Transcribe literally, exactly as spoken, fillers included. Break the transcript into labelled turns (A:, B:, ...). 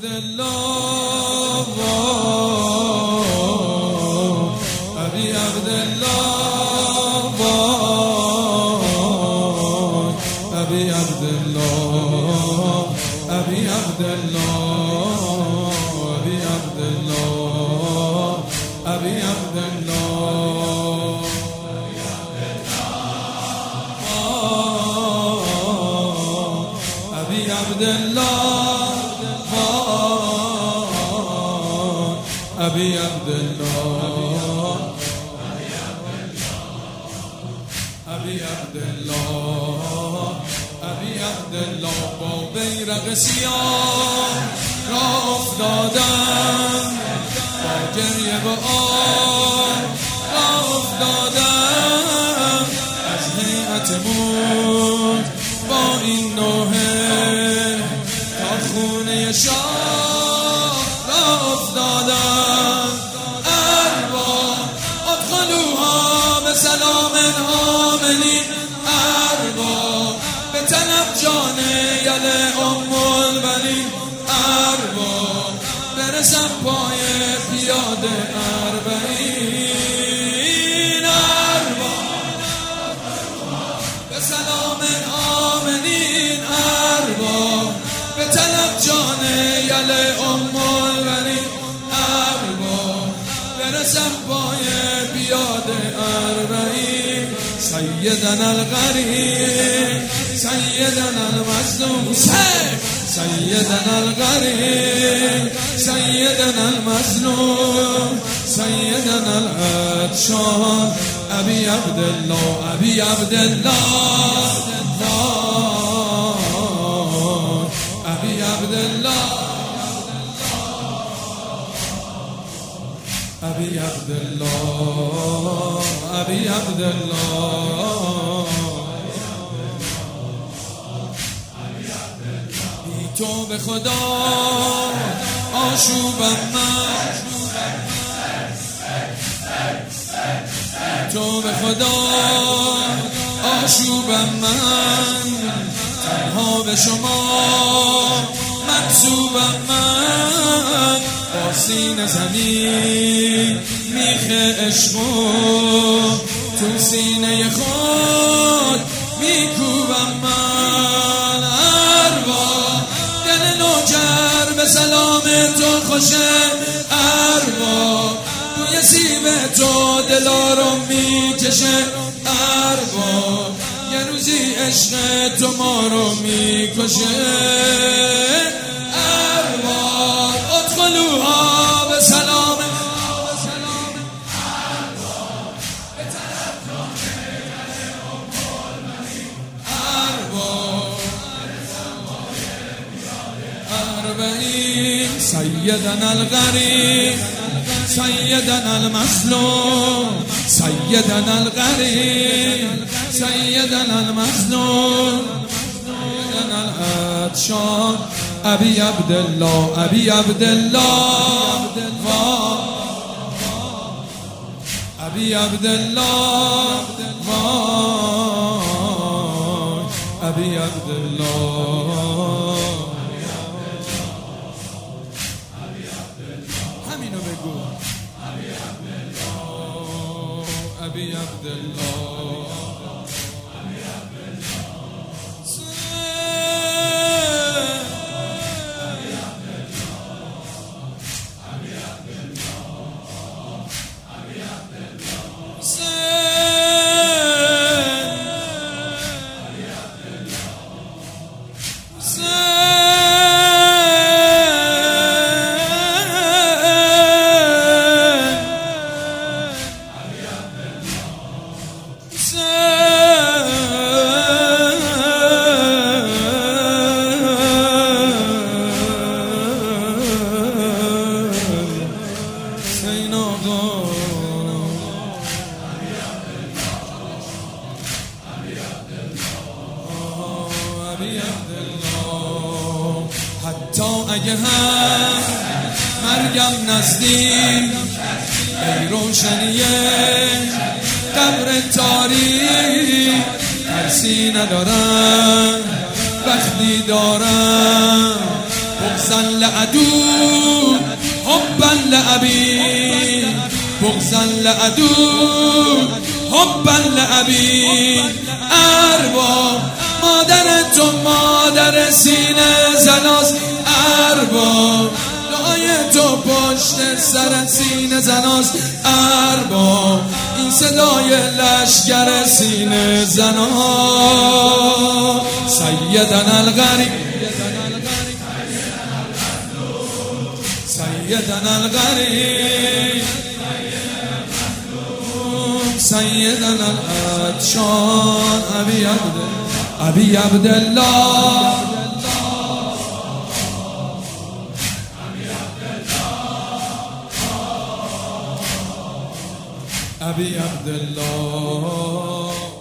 A: عبدالله ابی عبدالله ابی عبدالله ابی عبدالله ابی عبدالله ابی عبدالله ابی عبدالله ابی عبدالله ابی عبدالله ابی عبدالله با بیرق سیاه را افتادم با گریه و آه را افتادم از هیئت موت با این نوحه تا خونه شاه را افتادم ارباب ادخلوها به سلام آمنین ارباب به طلب جان یل ام البنین ارباب برسم پای پیاده اربعین ارباب به سلام آمنین ارباب به طلب جان یل ام البنین ارباب برسم پای پیاده اربعین سیدنا الغریب سیدنا المظلوم سیدنا الغریب سیدنا المظلوم سیدنا العطشان ابی عبدالله ابی عبدالله ابی عبدالله ابی عبدالله ابی عبدالله بی تو به خدا آشوبم من تو به خدا آشوبم من تنها به شما منصوبم من با سینه زمین میخ عشقو تو سینه خود میکوبم من ارباب دل نوکر به سلام تو خوشه ارباب توی سیب تو دلارم میکشه ارباب یه روزی عشق تو ما رو میکشه ارباب ادخلوها به سلام سیدنا الغریب سیدنا المظلوم سیدنا الغریب سیدنا المظلوم سیدنا العطشان ابی عبدالله ابی عبدالله ابی عبدالله ابی عبدالله همینو بگو ابی عبدالله ابی عبدالله ابی حتی اگه هم مرگم نزدیک ای روشنیه قبر تاریک ترسی ندارم وقتی دارم بغضا لعدو حبا لأبي بغضا لعدو حبا لأبی. ارباب مادر تو مادر سینه زناست، ارباب دعای تو پشت سر سینه زناست، ارباب این صدای لشگر سینه زناست. سیدنا الغریب سیدنا الغریب سیدنا العطشان ابی عبد ابی عبدالله ابی عبدالله